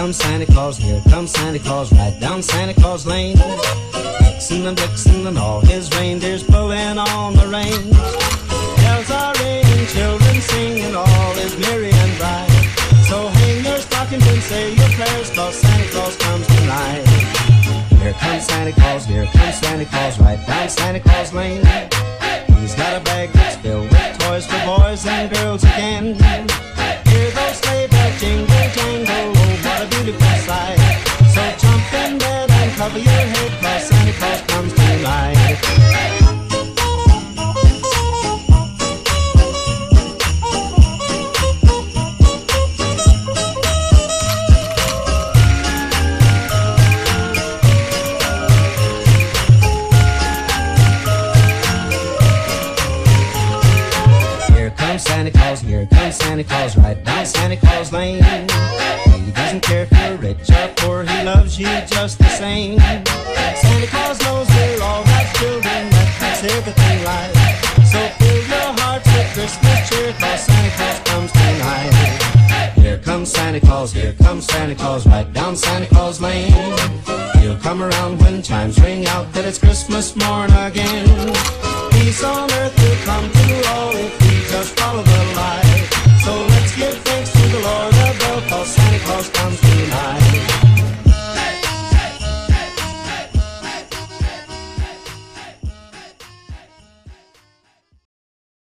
comes Santa Claus, here comes Santa Claus, right down Santa Claus Lane. Vixen and Blitzen and all his reindeers pulling on the reins. Bells are ringing, children singing, all is merry and bright. So hang your stockings and say your prayers, 'cause Santa Claus comes tonight. Here comes Santa Claus, here comes Santa Claus, right down Santa Claus Lane. He's got a bag that's filled with toys for boys and girls again. Hear those sleigh bells jingle, jangle, oh what a beautiful sight. So jump in bed and cover your head, 'cause Santa Claus comes tonight. Santa Claus, here comes Santa Claus, right down Santa Claus Lane. He doesn't care if you're rich or poor, he loves you just the same. Santa Claus knows we're all God's children, that makes everything right. So fill your hearts with Christmas cheer, 'cause Santa Claus comes tonight. Here comes Santa Claus, here comes Santa Claus, right down Santa Claus Lane. He'll come around when chimes ring out that it's Christmas morn again. Peace on earth will come to all if we just follow the light.